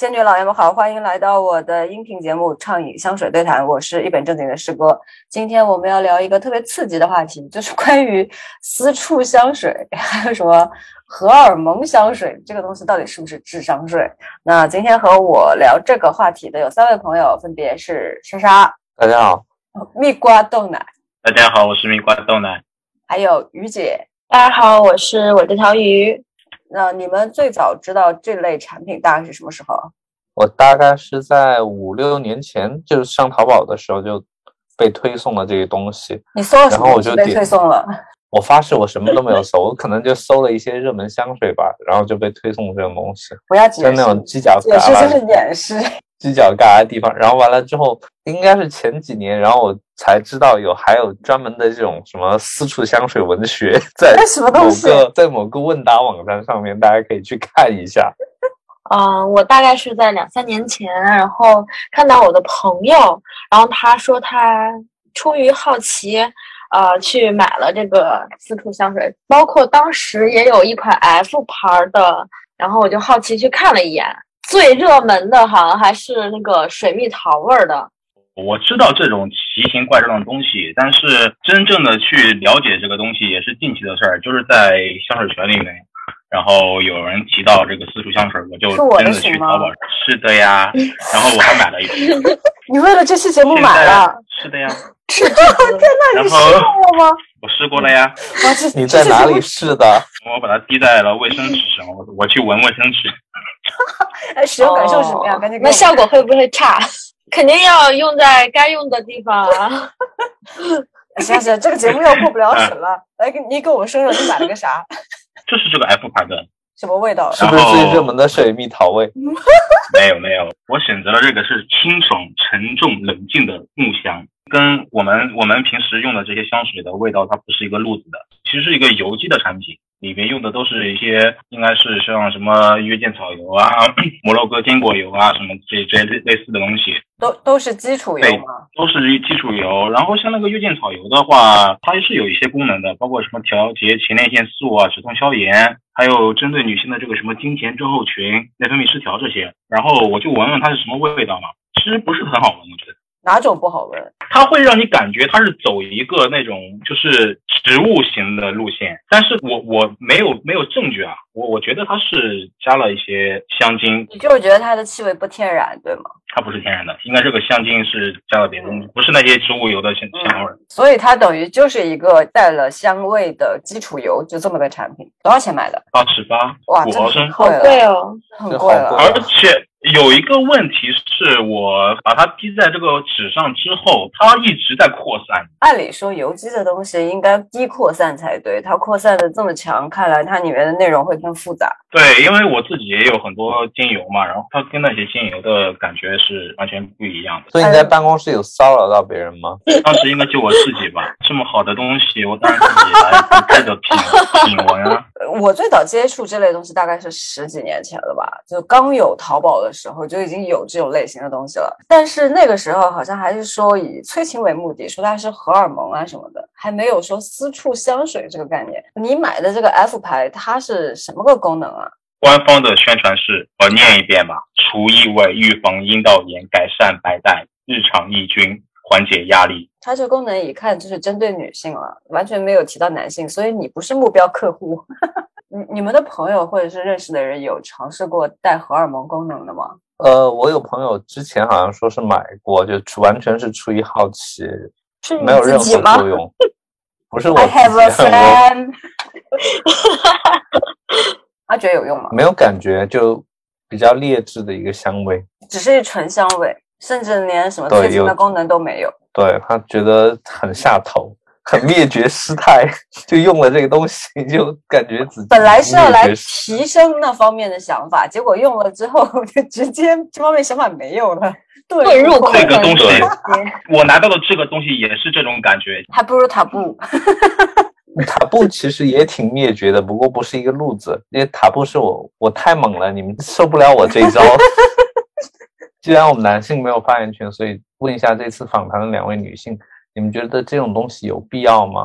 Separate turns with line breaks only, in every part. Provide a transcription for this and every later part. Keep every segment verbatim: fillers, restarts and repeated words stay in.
仙女老爷们好，欢迎来到我的音频节目畅饮香水对谈，我是一本正经的师哥。今天我们要聊一个特别刺激的话题，就是关于私处香水，还有什么荷尔蒙香水，这个东西到底是不是智商税？那今天和我聊这个话题的有三位朋友，分别是莎莎，
大家好；
蜜瓜豆奶，
大家好，我是蜜瓜豆奶；
还有于姐，
大家好，我是我这条鱼。
那你们最早知道这类产品大概是什么时候？
我大概是在五六年前，就是上淘宝的时候就被推送了这个东西。
你搜了什么？
然后我就
被推送了。
我发誓我什么都没有搜，我可能就搜了一些热门香水吧，然后就被推送这种东西。
不要解释，
就那种犄角旮旯，
解释就是掩饰。
犄角旮旯的地方，然后完了之后，应该是前几年，然后我才知道有还有专门的这种什么私处香水文学，在某个在某个问答网站上面，大家可以去看一下。
嗯、呃，我大概是在两三年前，然后看到我的朋友，然后他说他出于好奇，呃，去买了这个私处香水，包括当时也有一款 F 牌的，然后我就好奇去看了一眼。最热门的好像还是那个水蜜桃味的。
我知道这种奇形怪状的东西，但是真正的去了解这个东西也是近期的事儿，就是在香水群里面，然后有人提到这个私处香水，我就真的去淘宝。是的呀，然后我还买了一瓶。
你为了这期节目买了？
是的呀。
是的。天哪，你试过吗？
我试过了呀。
你在哪里试的？
我把它滴在了卫生纸上，我我去闻卫生纸。
哎，使用感受是什么样？赶紧。
那效果会不会差？肯定要用在该用的地方啊。
行行，这个节目又过不了审了。来，你给我们说说你买了个啥？
就是这个 F 牌的。
什么味道？
是不是最热门的水蜜桃味？
没有没有，我选择了这个是清爽、沉重、冷静的木香，跟我们我们平时用的这些香水的味道，它不是一个路子的，其实是一个有机的产品。里面用的都是一些应该是像什么约见草油啊、摩洛哥坚果油啊什么这这类类似的东西，
都都是基础油吗？
都是基础油。然后像那个约见草油的话，它是有一些功能的，包括什么调节前列腺素啊、止痛消炎，还有针对女性的这个什么经前症候群、内分泌失调这些。然后我就闻闻它是什么味道嘛，其实不是很好闻，我觉得。
哪种不好闻？
它会让你感觉它是走一个那种就是植物型的路线，但是我我没有没有证据啊，我我觉得它是加了一些香精。
你就是觉得它的气味不天然，对吗？
它不是天然的，应该这个香精是加了别的东西，不是那些植物油的香香味、嗯。
所以它等于就是一个带了香味的基础油，就这么个产品。多少钱买的？
八十八，
哇，
五毫升，
好贵哦，
很贵了。
而且有一个问题是，我把它滴在这个纸上之后，它一直在扩散。
按理说，油基的东西应该低扩散才对，它扩散的这么强，看来它里面的内容会更复杂。
对，因为我自己也有很多精油嘛，然后它跟那些精油的感觉是完全不一样的。
所以你在办公室有骚扰到别人吗？
当时应该就我自己吧，这么好的东西，我当然自己来开着品品闻啊。
我最早接触这类东西大概是十几年前了吧，就刚有淘宝的时候就已经有这种类型的东西了。但是那个时候好像还是说以催情为目的，说它是荷尔蒙啊什么的，还没有说私处香水这个概念。你买的这个 F 牌它是什么个功能啊？
官方的宣传是，我念一遍吧：除异味、预防阴道炎、改善白带、日常抑菌、缓解压力。
它这功能一看就是针对女性了，完全没有提到男性，所以你不是目标客户。你你们的朋友或者是认识的人有尝试过带荷尔蒙功能的吗？
呃，我有朋友之前好像说是买过，就完全是出于好奇，
是
没有任何作用。不是我自己
I have a friend 他觉得有用吗？
没有感觉，就比较劣质的一个香味，
只是纯香味，甚至连什么催情的功能都没有。
对，他觉得很下头，很灭绝师太，就用了这个东西，就感觉自己
本来是要来提升那方面的想法，结果用了之后就直接这方面想法没有了。
遁入空
这个东西，我拿到的这个东西也是这种感觉，
还不如塔布。
塔布其实也挺灭绝的，不过不是一个路子，因为塔布是我我太猛了，你们受不了我这一招。既然我们男性没有发言权，所以问一下这次访谈的两位女性，你们觉得这种东西有必要吗？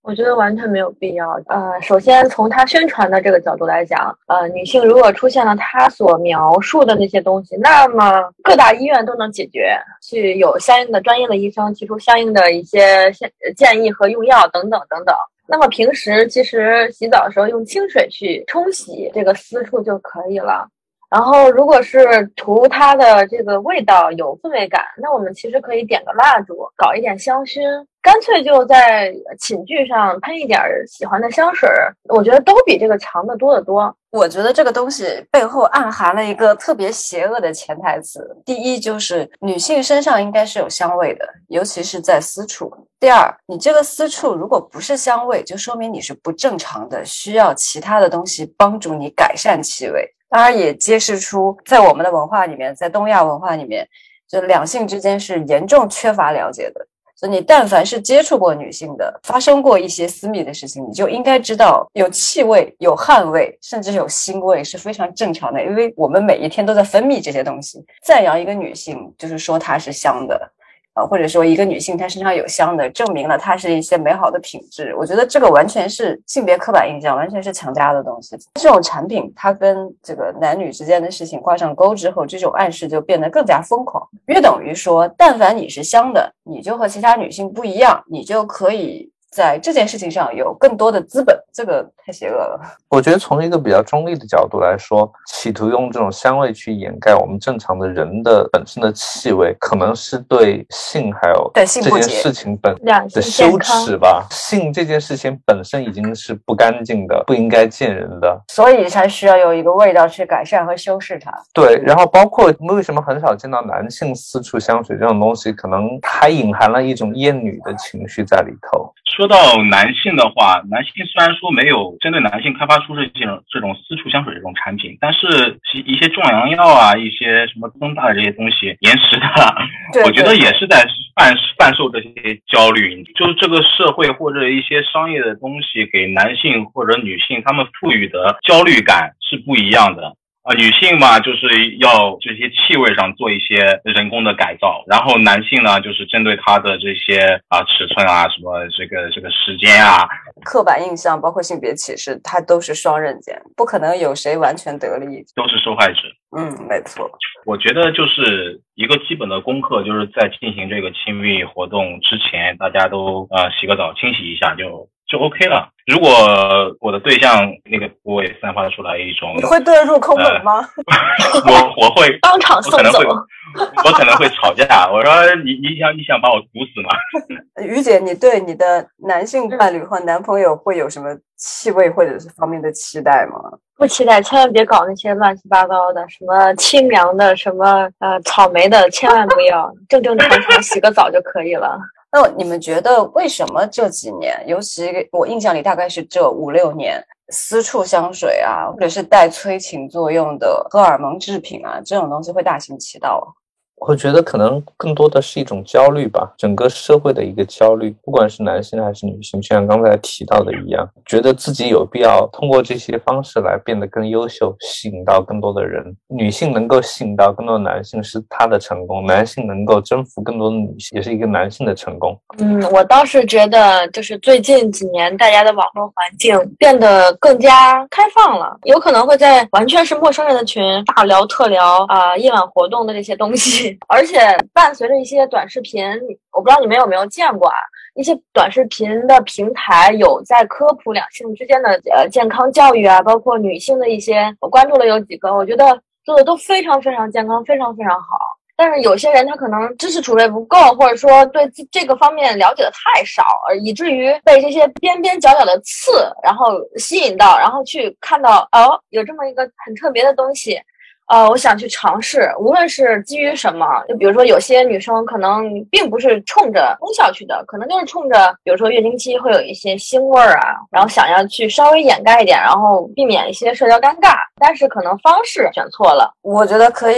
我觉得完全没有必要。呃，首先从他宣传的这个角度来讲，呃，女性如果出现了他所描述的那些东西，那么各大医院都能解决，去有相应的专业的医生提出相应的一些建议和用药等等等等。那么平时其实洗澡的时候用清水去冲洗这个私处就可以了。然后如果是图它的这个味道有氛围感，那我们其实可以点个蜡烛，搞一点香薰，干脆就在寝具上喷一点喜欢的香水，我觉得都比这个强得多得多。
我觉得这个东西背后暗含了一个特别邪恶的潜台词。第一，就是女性身上应该是有香味的，尤其是在私处。第二，你这个私处如果不是香味，就说明你是不正常的，需要其他的东西帮助你改善气味。当然也揭示出在我们的文化里面，在东亚文化里面，就两性之间是严重缺乏了解的。所以你但凡是接触过女性的，发生过一些私密的事情，你就应该知道有气味、有汗味，甚至有腥味是非常正常的，因为我们每一天都在分泌这些东西。赞扬一个女性就是说她是香的，呃，或者说一个女性她身上有香的，证明了她是一些美好的品质。我觉得这个完全是性别刻板印象，完全是强加的东西。这种产品它跟这个男女之间的事情挂上钩之后，这种暗示就变得更加疯狂，约等于说但凡你是香的，你就和其他女性不一样，你就可以在这件事情上有更多的资本。这个太邪恶了。
我觉得从一个比较中立的角度来说，企图用这种香味去掩盖我们正常的人的本身的气味，可能是对性还有这件事情本的羞耻吧。性这件事情本身已经是不干净的，不应该见人的，
所以才需要有一个味道去改善和修饰它。
对，然后包括为什么很少见到男性私处香水这种东西，可能还隐含了一种厌女的情绪在里头。
说到男性的话，男性虽然说没有针对男性开发出这种这种私处香水这种产品，但是一些壮阳药啊，一些什么增大的这些东西，延时的，
对对对，
我觉得也是在贩贩售这些焦虑。就是这个社会或者一些商业的东西给男性或者女性他们赋予的焦虑感是不一样的。啊，女性嘛，就是要这些气味上做一些人工的改造，然后男性呢，就是针对他的这些啊尺寸啊，什么这个这个时间啊，
刻板印象包括性别歧视，它都是双刃剑，不可能有谁完全得利，
都是受害者。
嗯，没错。
我觉得就是一个基本的功课，就是在进行这个亲密活动之前，大家都呃洗个澡，清洗一下就就 OK 了。如果我的对象那个部位散发出来一种，
你会对入空门吗？
呃、我我会
当场送走，
我可能会吵架。我说你你想你想把我毒死吗？
于姐，你对你的男性伴侣或男朋友会有什么气味或者是方面的期待吗？
不期待，千万别搞那些乱七八糟的，什么清凉的，什么呃草莓的，千万不要，正正常常洗个澡就可以了。
那你们觉得为什么这几年，尤其我印象里大概是这五六年，私处香水啊，或者是带催情作用的荷尔蒙制品啊，这种东西会大行其道啊？
我觉得可能更多的是一种焦虑吧，整个社会的一个焦虑，不管是男性还是女性，就像刚才提到的一样，觉得自己有必要通过这些方式来变得更优秀，吸引到更多的人。女性能够吸引到更多的男性是她的成功，男性能够征服更多的女性也是一个男性的成功。
嗯，我倒是觉得就是最近几年大家的网络环境变得更加开放了，有可能会在完全是陌生人的群大聊特聊啊、呃、夜晚活动的这些东西。而且伴随着一些短视频，我不知道你们有没有见过啊，一些短视频的平台有在科普两性之间的呃健康教育啊，包括女性的一些，我关注了有几个，我觉得做的都非常非常健康，非常非常好。但是有些人他可能知识储备不够，或者说对这个方面了解的太少，而以至于被这些边边角角的刺然后吸引到，然后去看到哦有这么一个很特别的东西，呃，我想去尝试，无论是基于什么，就比如说有些女生可能并不是冲着功效去的，可能就是冲着，比如说月经期会有一些腥味儿啊，然后想要去稍微掩盖一点，然后避免一些社交尴尬，但是可能方式选错了。
我觉得可以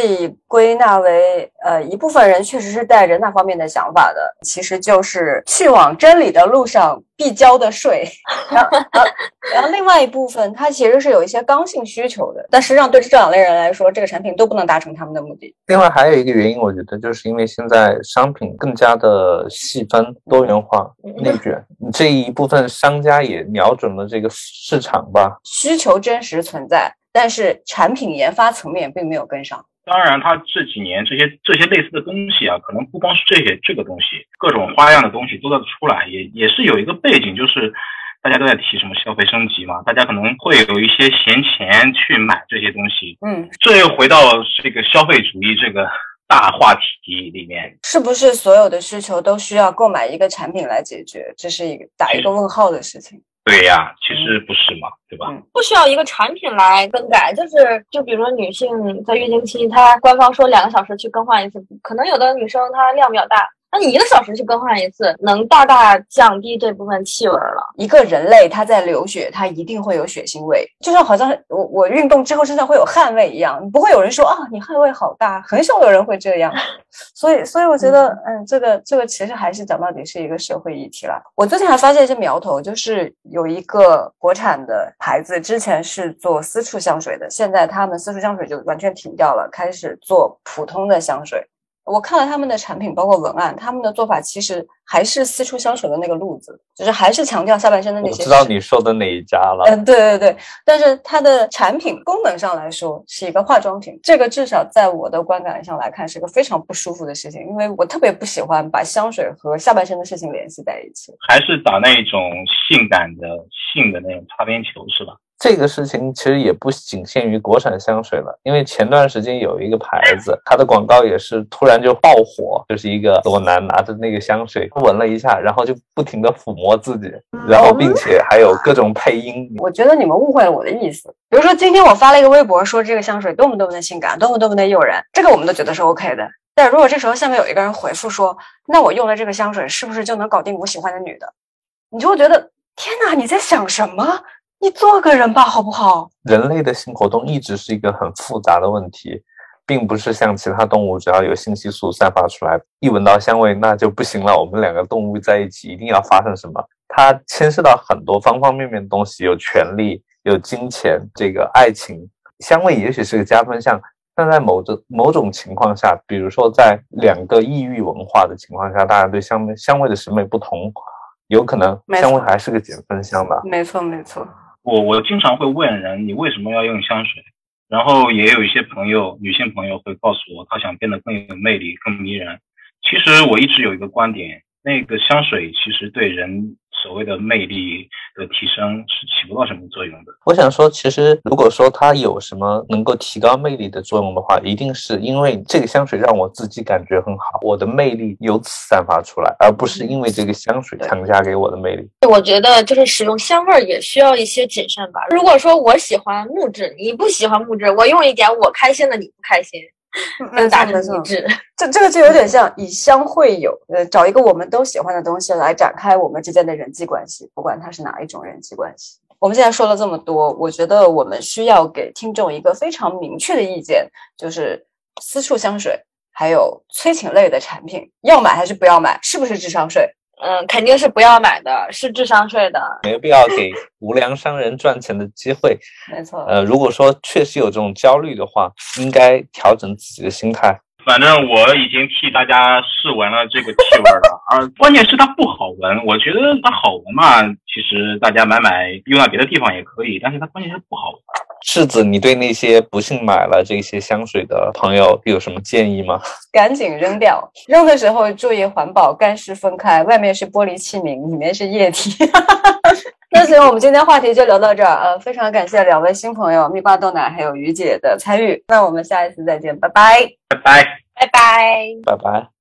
归纳为呃一部分人确实是带着那方面的想法的，其实就是去往真理的路上必交的税。然后、呃、然后另外一部分它其实是有一些刚性需求的，但实际上对这两类人来说，这个产品都不能达成他们的目的。
另外还有一个原因，我觉得就是因为现在商品更加的细分多元化内卷，这一部分商家也瞄准了这个市场吧，
需求真实存在，但是产品研发层面并没有跟上。
当然它这几年这些这些类似的东西啊，可能不光是这些这个东西，各种花样的东西都在出来，也也是有一个背景，就是大家都在提什么消费升级嘛，大家可能会有一些闲钱去买这些东西。
嗯，
这又回到这个消费主义这个大话题里面，
是不是所有的需求都需要购买一个产品来解决？这是一个打一个问号的事情。
对呀，其实不是嘛，对吧？
嗯，不需要一个产品来更改，就是就比如说女性在月经期，她官方说两个小时去更换一次，可能有的女生她量比较大，那你一个小时去更换一次，能大大降低这部分气味了。
一个人类他在流血，他一定会有血腥味，就像好像我我运动之后身上会有汗味一样，不会有人说啊你汗味好大，很少有人会这样。所以所以我觉得嗯这个这个其实还是讲到底是一个社会议题啦。我最近还发现一些苗头，就是有一个国产的牌子之前是做私处香水的，现在他们私处香水就完全停掉了，开始做普通的香水。我看了他们的产品包括文案，他们的做法其实还是私处香水的那个路子，就是还是强调下半身的那些。
我知道你说的哪一家了。
嗯，对对对，但是它的产品功能上来说是一个化妆品，这个至少在我的观感上来看是一个非常不舒服的事情，因为我特别不喜欢把香水和下半身的事情联系在一起。
还是打那种性感的性的那种擦边球是吧？
这个事情其实也不仅限于国产香水了，因为前段时间有一个牌子，它的广告也是突然就爆火，就是一个裸男拿着那个香水闻了一下，然后就不停地抚摸自己，然后并且还有各种配音。
我觉得你们误会了我的意思。比如说今天我发了一个微博说这个香水多么多么的性感，多么多么的诱人，这个我们都觉得是 OK 的。但如果这时候下面有一个人回复说，那我用了这个香水是不是就能搞定我喜欢的女的，你就会觉得天哪，你在想什么？你做个人吧好不好？
人类的性活动一直是一个很复杂的问题，并不是像其他动物只要有信息素散发出来，一闻到香味那就不行了，我们两个动物在一起一定要发生什么。它牵涉到很多方方面面的东西，有权利，有金钱，这个爱情。香味也许是个加分项，但在某种某种情况下，比如说在两个异域文化的情况下，大家对香香味的审美不同，有可能香味还是个减分项的。
没错没错。
我我经常会问人，你为什么要用香水？然后也有一些朋友，女性朋友会告诉我，她想变得更有魅力、更迷人。其实我一直有一个观点，那个香水其实对人所谓的魅力的提升是起不到什么作用的。
我想说，其实如果说它有什么能够提高魅力的作用的话，一定是因为这个香水让我自己感觉很好，我的魅力由此散发出来，而不是因为这个香水强加给我的魅力。
我觉得就是使用香味也需要一些谨慎吧。如果说我喜欢木质，你不喜欢木质，我用一点我开心的，你不开心，能达成一致。
这这个就有点像以香会友，呃，找一个我们都喜欢的东西来展开我们之间的人际关系，不管它是哪一种人际关系。我们现在说了这么多，我觉得我们需要给听众一个非常明确的意见，就是私处香水还有催情类的产品，要买还是不要买？是不是智商税？
嗯，肯定是不要买的，是智商税的，
没有必要给无良商人赚钱的机会。
没错。
呃，如果说确实有这种焦虑的话，应该调整自己的心态。
反正我已经替大家试闻了这个气味了，而关键是它不好闻。我觉得它好闻嘛，其实大家买买用在别的地方也可以，但是它关键是不好闻。
柿子，你对那些不幸买了这些香水的朋友有什么建议吗？
赶紧扔掉，扔的时候注意环保，干湿分开，外面是玻璃器皿，里面是液体。那行，我们今天话题就聊到这儿。呃，非常感谢两位新朋友蜜瓜豆奶还有于姐的参与。那我们下一次再见，拜拜，
拜拜，
拜拜，
拜拜。